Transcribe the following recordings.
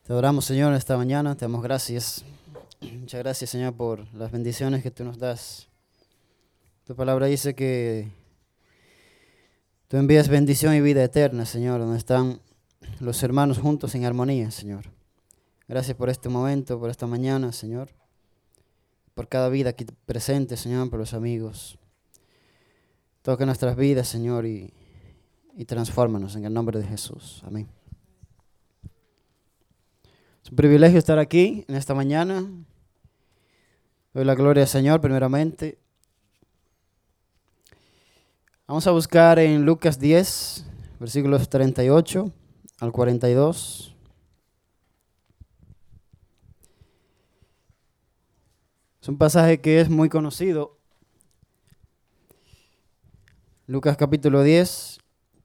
Te adoramos, Señor, esta mañana. Te damos gracias. Muchas gracias, Señor, por las bendiciones que tú nos das. Tu palabra dice que tú envías bendición y vida eterna, Señor, donde están los hermanos juntos en armonía, Señor. Gracias por este momento, por esta mañana, Señor. Por cada vida aquí presente, Señor, por los amigos. Toca nuestras vidas, Señor, y transfórmanos en el nombre de Jesús. Amén. Es un privilegio estar aquí en esta mañana. Doy la gloria al Señor primeramente. Vamos a buscar en Lucas 10, versículos 38 al 42. Es un pasaje que es muy conocido. Lucas capítulo 10,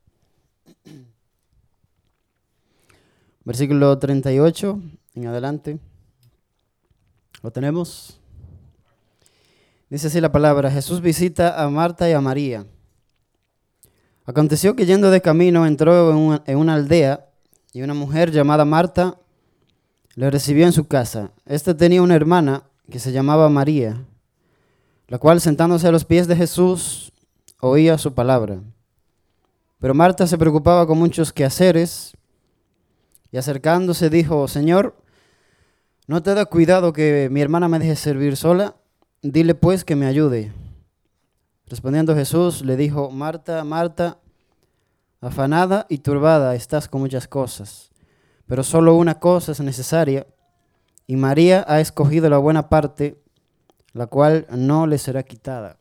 versículo 38 en adelante. ¿Lo tenemos? Dice así la palabra: Jesús visita a Marta y a María. Aconteció que yendo de camino entró en una aldea y una mujer llamada Marta le recibió en su casa. Esta tenía una hermana que se llamaba María, la cual sentándose a los pies de Jesús oía su palabra. Pero Marta se preocupaba con muchos quehaceres y acercándose dijo: Señor, ¿no te da cuidado que mi hermana me deje servir sola? Dile pues que me ayude. Respondiendo Jesús le dijo: Marta, Marta, afanada y turbada estás con muchas cosas, pero solo una cosa es necesaria, y María ha escogido la buena parte, la cual no le será quitada.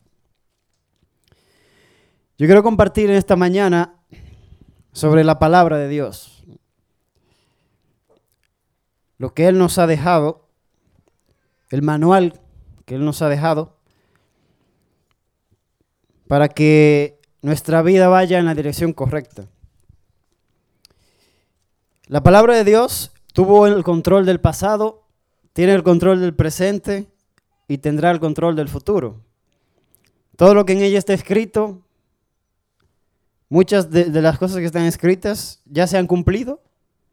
Yo quiero compartir en esta mañana sobre la palabra de Dios, lo que Él nos ha dejado, el manual que Él nos ha dejado, para que nuestra vida vaya en la dirección correcta. La palabra de Dios tuvo el control del pasado, tiene el control del presente y tendrá el control del futuro. Todo lo que en ella está escrito, muchas de las cosas que están escritas ya se han cumplido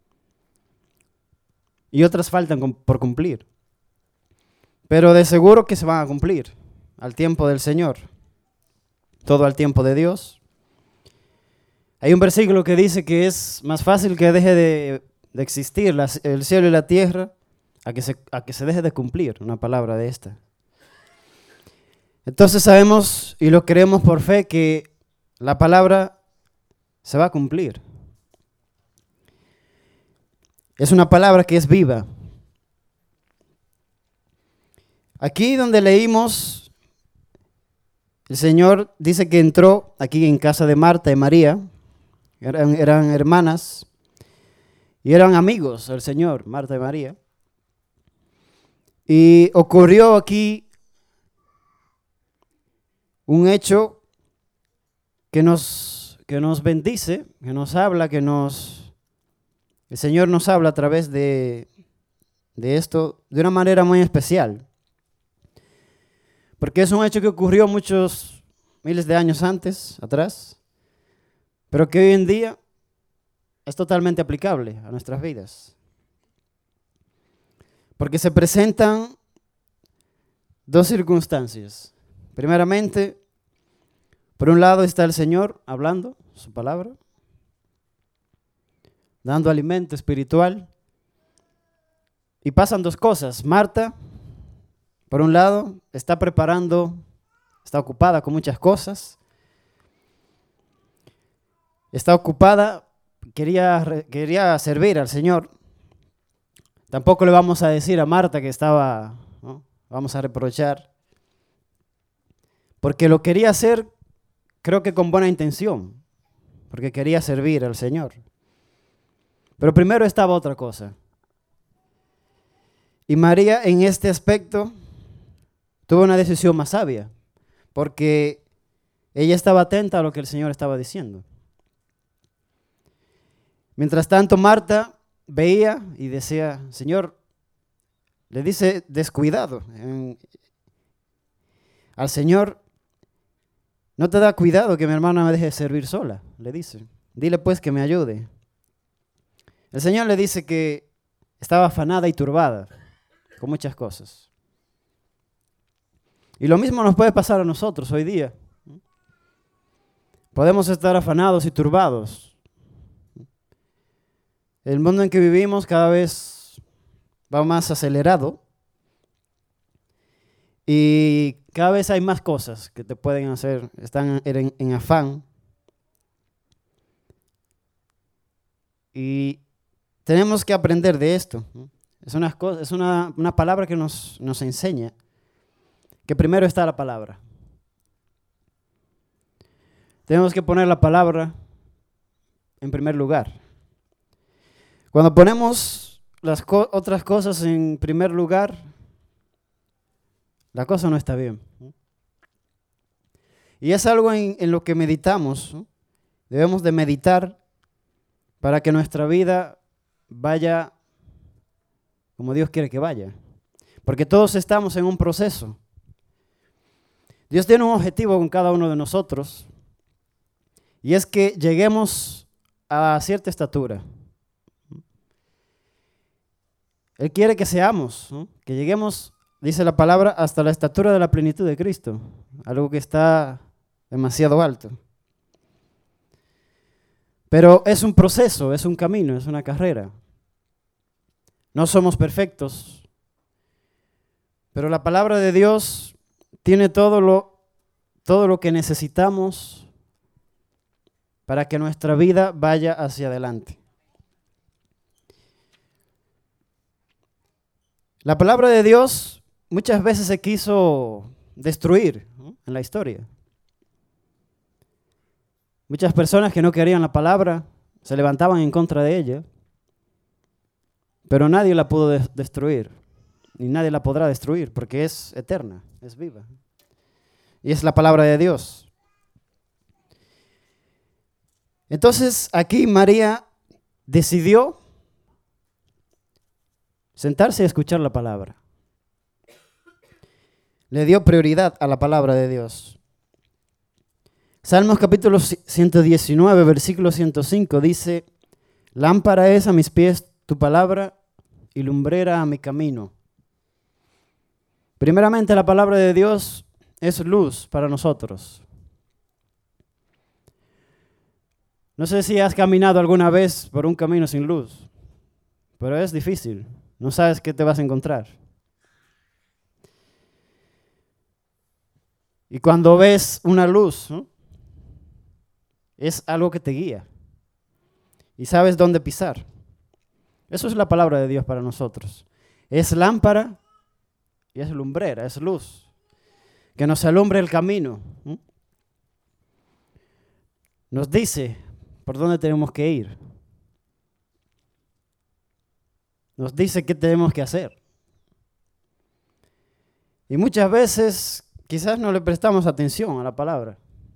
y otras faltan por cumplir. Pero de seguro que se van a cumplir al tiempo del Señor. Todo al tiempo de Dios. Hay un versículo que dice que es más fácil que deje de existir el cielo y la tierra a que se deje de cumplir una palabra de esta. Entonces sabemos y lo creemos por fe que la palabra se va a cumplir. Es una palabra que es viva. Aquí donde leímos, el Señor dice que entró aquí en casa de Marta y María, eran hermanas y eran amigos del Señor, Marta y María. Y ocurrió aquí un hecho que nos bendice, que nos habla, el Señor nos habla a través de esto de una manera muy especial. Porque es un hecho que ocurrió muchos miles de años atrás, pero que hoy en día es totalmente aplicable a nuestras vidas. Porque se presentan dos circunstancias. Primeramente, por un lado está el Señor hablando su palabra, dando alimento espiritual, y pasan dos cosas. Marta, por un lado, está ocupada con muchas cosas. Está ocupada, quería servir al Señor. Tampoco le vamos a decir a Marta que estaba, ¿no? Vamos a reprochar. Porque lo quería hacer, creo que con buena intención. Porque quería servir al Señor. Pero primero estaba otra cosa. Y María en este aspecto tuvo una decisión más sabia, porque ella estaba atenta a lo que el Señor estaba diciendo. Mientras tanto, Marta veía y decía: Señor, le dice descuidado al Señor: no te da cuidado que mi hermana me deje servir sola, le dice. Dile pues que me ayude. El Señor le dice que estaba afanada y turbada con muchas cosas. Y lo mismo nos puede pasar a nosotros hoy día. Podemos estar afanados y turbados. El mundo en que vivimos cada vez va más acelerado y cada vez hay más cosas que te pueden hacer, están en afán. Y tenemos que aprender de esto. Es una palabra que nos enseña que primero está la palabra. Tenemos que poner la palabra en primer lugar. Cuando ponemos las otras cosas en primer lugar, la cosa no está bien. Y es algo en lo que meditamos, ¿no? Debemos de meditar para que nuestra vida vaya como Dios quiere que vaya. Porque todos estamos en un proceso. Dios tiene un objetivo con cada uno de nosotros y es que lleguemos a cierta estatura. Él quiere que seamos, ¿no? Que lleguemos, dice la palabra, hasta la estatura de la plenitud de Cristo, algo que está demasiado alto. Pero es un proceso, es un camino, es una carrera. No somos perfectos, pero la palabra de Dios tiene todo lo que necesitamos para que nuestra vida vaya hacia adelante. La palabra de Dios muchas veces se quiso destruir, ¿no? En la historia. Muchas personas que no querían la palabra se levantaban en contra de ella, pero nadie la pudo destruir, ni nadie la podrá destruir, porque es eterna, es viva. Y es la palabra de Dios. Entonces aquí María decidió sentarse y escuchar la palabra. Le dio prioridad a la palabra de Dios. Salmos capítulo 119, versículo 105 dice: lámpara es a mis pies tu palabra y lumbrera a mi camino. Primeramente, la palabra de Dios es luz para nosotros. No sé si has caminado alguna vez por un camino sin luz, pero es difícil. No sabes qué te vas a encontrar. Y cuando ves una luz, ¿no? Es algo que te guía y sabes dónde pisar. Eso es la palabra de Dios para nosotros. Es lámpara y es lumbrera, es luz, que nos alumbre el camino. Nos dice por dónde tenemos que ir. Nos dice qué tenemos que hacer. Y muchas veces quizás no le prestamos atención a la palabra.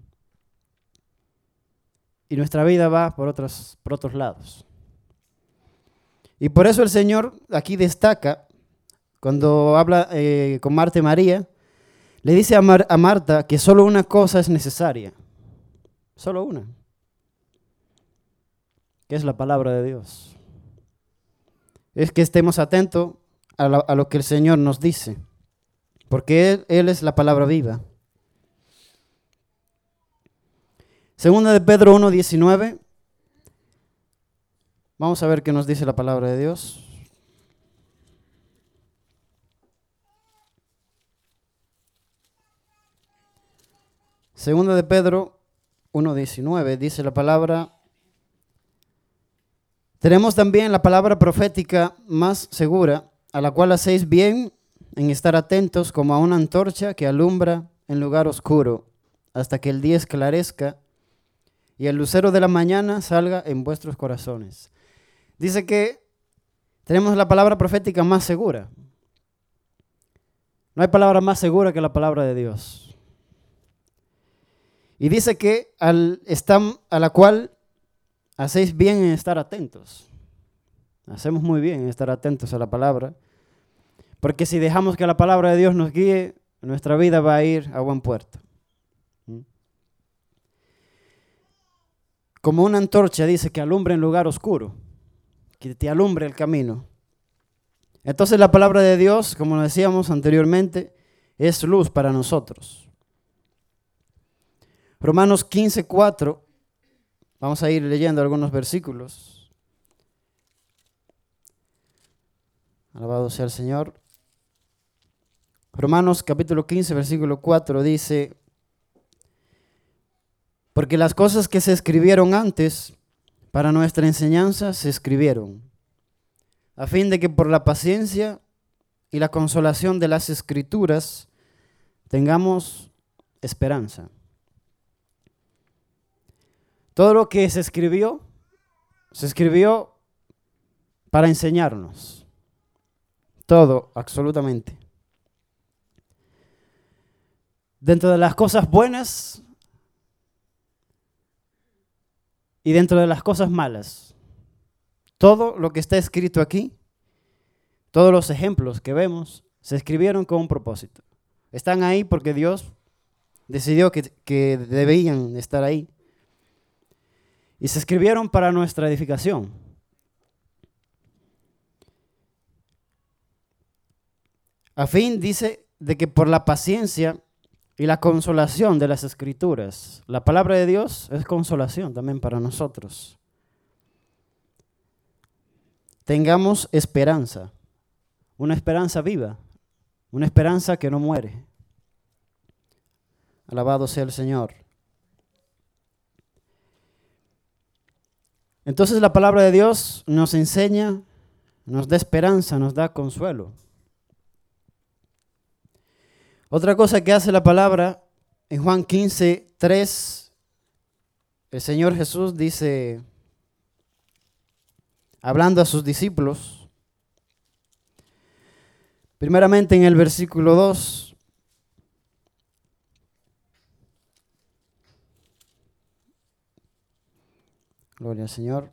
Y nuestra vida va por otros lados. Y por eso el Señor aquí destaca, cuando habla con Marta y María, le dice a Marta que solo una cosa es necesaria. Solo una. Que es la palabra de Dios. Es que estemos atentos a lo que el Señor nos dice. Porque Él es la palabra viva. Segunda de Pedro 1:19. Vamos a ver qué nos dice la palabra de Dios. Segunda de Pedro 1:19 dice la palabra: tenemos también la palabra profética más segura, a la cual hacéis bien en estar atentos como a una antorcha que alumbra en lugar oscuro, hasta que el día esclarezca y el lucero de la mañana salga en vuestros corazones. Dice que tenemos la palabra profética más segura. No hay palabra más segura que la palabra de Dios. Y dice que a la cual hacéis bien en estar atentos. Hacemos muy bien en estar atentos a la palabra, porque si dejamos que la palabra de Dios nos guíe, nuestra vida va a ir a buen puerto. Como una antorcha, dice, que alumbra en lugar oscuro, que te alumbre el camino. Entonces la palabra de Dios, como decíamos anteriormente, es luz para nosotros. Romanos 15:4, vamos a ir leyendo algunos versículos. Alabado sea el Señor. Romanos capítulo 15, versículo 4 dice: porque las cosas que se escribieron antes para nuestra enseñanza se escribieron, a fin de que por la paciencia y la consolación de las Escrituras tengamos esperanza. Todo lo que se escribió para enseñarnos. Todo, absolutamente. Dentro de las cosas buenas y dentro de las cosas malas. Todo lo que está escrito aquí, todos los ejemplos que vemos, se escribieron con un propósito. Están ahí porque Dios decidió que debían estar ahí. Y se escribieron para nuestra edificación. A fin, dice, de que por la paciencia y la consolación de las Escrituras, la palabra de Dios es consolación también para nosotros. Tengamos esperanza, una esperanza viva, una esperanza que no muere. Alabado sea el Señor. Entonces la palabra de Dios nos enseña, nos da esperanza, nos da consuelo. Otra cosa que hace la palabra, en Juan 15:3, el Señor Jesús dice, hablando a sus discípulos, primeramente en el versículo 2, gloria al Señor.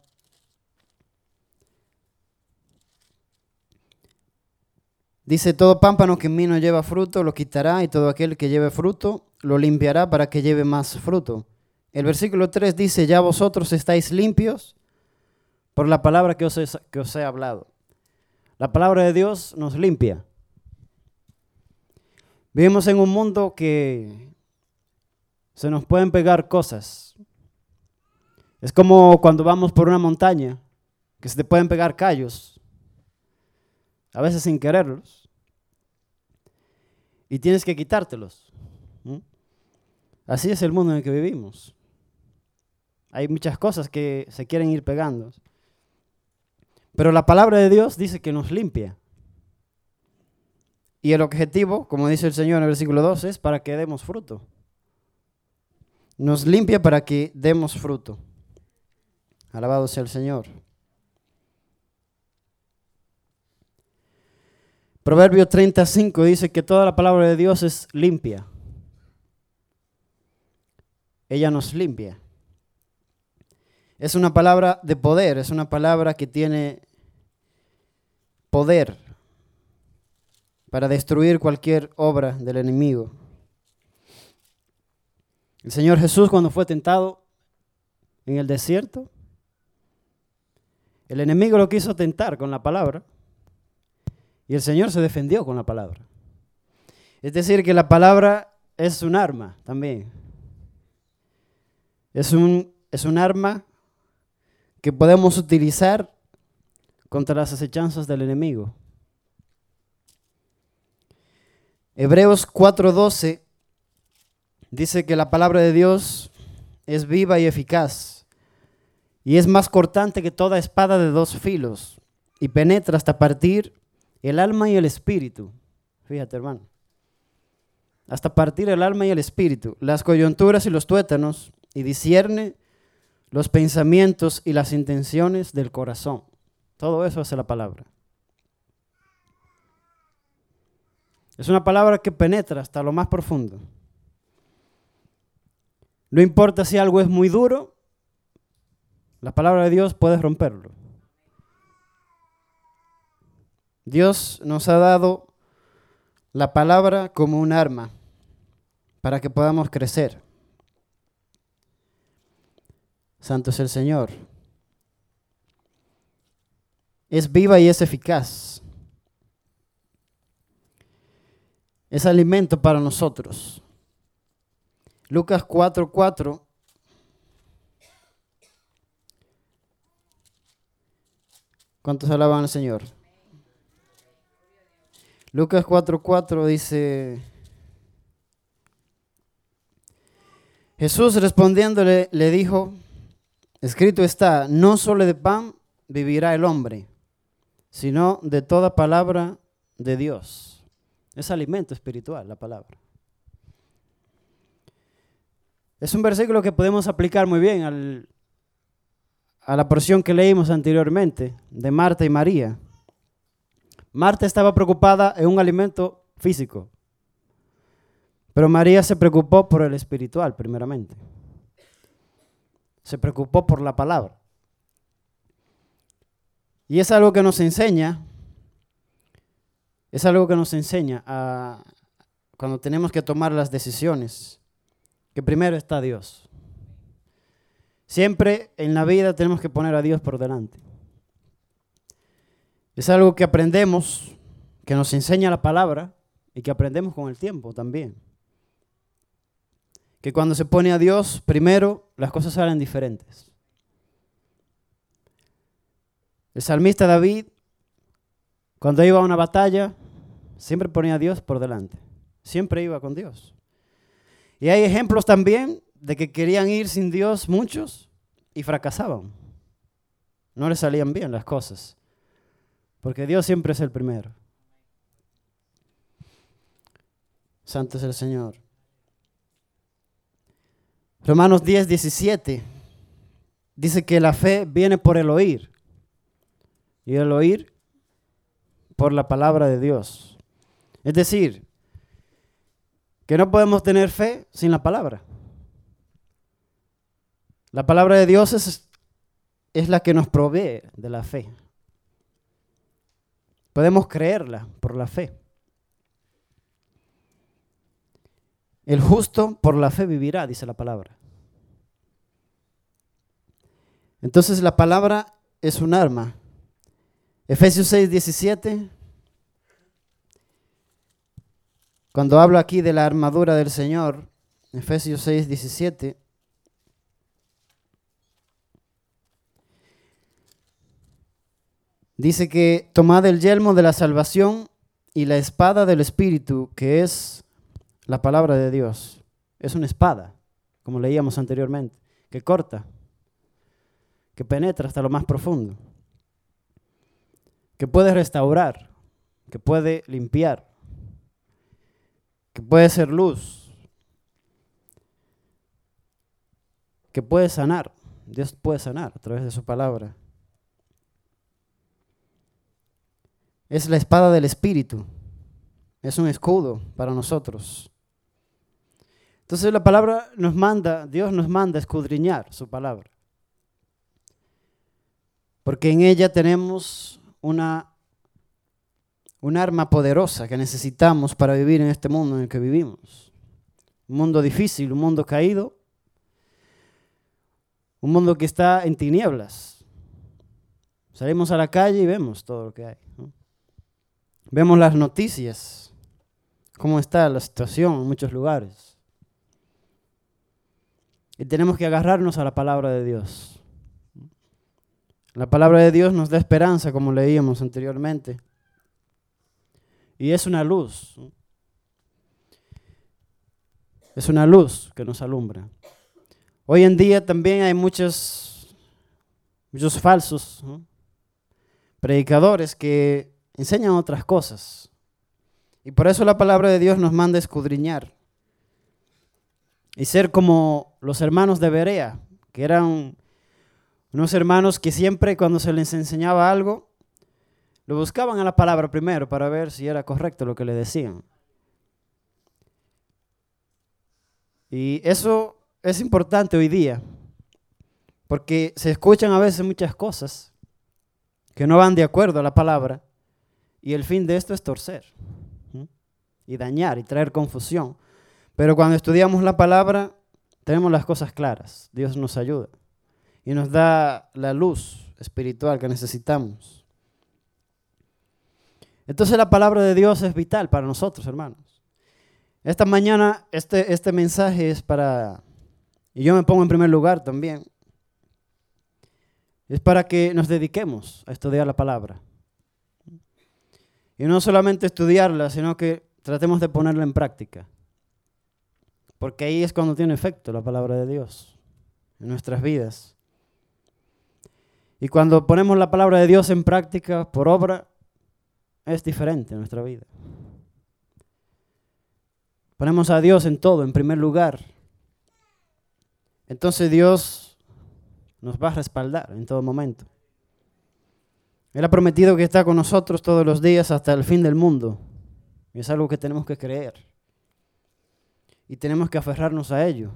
Dice, todo pámpano que en mí no lleva fruto lo quitará, y todo aquel que lleve fruto lo limpiará para que lleve más fruto. El versículo 3 dice, ya vosotros estáis limpios por la palabra que os he hablado. La palabra de Dios nos limpia. Vivimos en un mundo que se nos pueden pegar cosas. Es como cuando vamos por una montaña, que se te pueden pegar callos, a veces sin quererlos. Y tienes que quitártelos. Así es el mundo en el que vivimos. Hay muchas cosas que se quieren ir pegando. Pero la palabra de Dios dice que nos limpia. Y el objetivo, como dice el Señor en el versículo 2, es para que demos fruto. Nos limpia para que demos fruto. Alabado sea el Señor. Proverbio 35 dice que toda la palabra de Dios es limpia. Ella nos limpia. Es una palabra de poder, es una palabra que tiene poder para destruir cualquier obra del enemigo. El Señor Jesús, cuando fue tentado en el desierto, el enemigo lo quiso tentar con la palabra. Y el Señor se defendió con la palabra. Es decir, que la palabra es un arma también. Es un arma que podemos utilizar contra las acechanzas del enemigo. Hebreos 4:12 dice que la palabra de Dios es viva y eficaz, y es más cortante que toda espada de dos filos, y penetra hasta partir el alma y el espíritu. Fíjate, hermano. Hasta partir el alma y el espíritu, las coyunturas y los tuétanos, y discierne los pensamientos y las intenciones del corazón. Todo eso hace la palabra. Es una palabra que penetra hasta lo más profundo. No importa si algo es muy duro, la palabra de Dios puede romperlo. Dios nos ha dado la palabra como un arma para que podamos crecer. Santo es el Señor. Es viva y es eficaz. es alimento para nosotros. Lucas 4:4. ¿Cuántos alaban al Señor? Lucas 4:4 dice: Jesús respondiéndole le dijo: escrito está, no solo de pan vivirá el hombre, sino de toda palabra de Dios. Es alimento espiritual la palabra. Es un versículo que podemos aplicar muy bien a la porción que leímos anteriormente de Marta y María. Marta estaba preocupada en un alimento físico, pero María se preocupó por el espiritual primeramente. Se preocupó por la palabra. Y es algo que nos enseña, cuando tenemos que tomar las decisiones, que primero está Dios. Siempre en la vida tenemos que poner a Dios por delante. Es algo que aprendemos, que nos enseña la palabra y que aprendemos con el tiempo también. Que cuando se pone a Dios primero, las cosas salen diferentes. El salmista David, cuando iba a una batalla, siempre ponía a Dios por delante. Siempre iba con Dios. Y hay ejemplos también de que querían ir sin Dios muchos y fracasaban. No les salían bien las cosas. Porque Dios siempre es el primero. Santo es el Señor. Romanos 10:17 dice que la fe viene por el oír. Y el oír por la palabra de Dios. Es decir, que no podemos tener fe sin la palabra. La palabra de Dios es la que nos provee de la fe. Podemos creerla por la fe. El justo por la fe vivirá, dice la palabra. Entonces la palabra es un arma. Efesios 6:17, cuando hablo aquí de la armadura del Señor, Efesios 6:17, dice que tomad el yelmo de la salvación y la espada del Espíritu, que es la palabra de Dios. Es una espada, como leíamos anteriormente, que corta, que penetra hasta lo más profundo, que puede restaurar, que puede limpiar, que puede ser luz, que puede sanar. Dios puede sanar a través de su palabra. Es la espada del Espíritu. Es un escudo para nosotros. Entonces la palabra nos manda, Dios nos manda a escudriñar su palabra. Porque en ella tenemos un arma poderosa que necesitamos para vivir en este mundo en el que vivimos. Un mundo difícil, un mundo caído, un mundo que está en tinieblas. Salimos a la calle y vemos todo lo que hay, ¿no? Vemos las noticias, cómo está la situación en muchos lugares. Y tenemos que agarrarnos a la palabra de Dios. La palabra de Dios nos da esperanza, como leíamos anteriormente. Y es una luz. Es una luz que nos alumbra. Hoy en día también hay muchos falsos, ¿no?, predicadores que enseñan otras cosas. Y por eso la palabra de Dios nos manda a escudriñar. Y ser como los hermanos de Berea, que eran unos hermanos que siempre cuando se les enseñaba algo, lo buscaban a la palabra primero para ver si era correcto lo que le decían. Y eso es importante hoy día, porque se escuchan a veces muchas cosas que no van de acuerdo a la palabra, y el fin de esto es torcer, ¿sí?, y dañar y traer confusión. Pero cuando estudiamos la palabra, tenemos las cosas claras. Dios nos ayuda y nos da la luz espiritual que necesitamos. Entonces la palabra de Dios es vital para nosotros, hermanos. Esta mañana este mensaje es para, y yo me pongo en primer lugar también, es para que nos dediquemos a estudiar la palabra. Y no solamente estudiarla, sino que tratemos de ponerla en práctica. Porque ahí es cuando tiene efecto la palabra de Dios en nuestras vidas. Y cuando ponemos la palabra de Dios en práctica por obra, es diferente en nuestra vida. Ponemos a Dios en todo, en primer lugar. Entonces Dios nos va a respaldar en todo momento. Él ha prometido que está con nosotros todos los días hasta el fin del mundo. Y es algo que tenemos que creer. Y tenemos que aferrarnos a ello.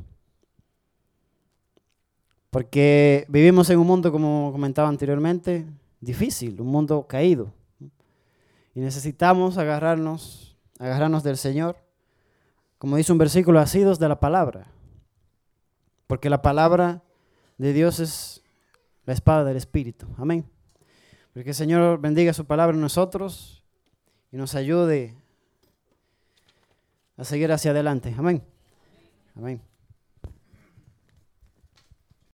Porque vivimos en un mundo, como comentaba anteriormente, difícil, un mundo caído. Y necesitamos agarrarnos del Señor. Como dice un versículo, asidos de la palabra. Porque la palabra de Dios es la espada del Espíritu. Amén. Porque el Señor bendiga su palabra en nosotros y nos ayude a seguir hacia adelante. Amén. Amén.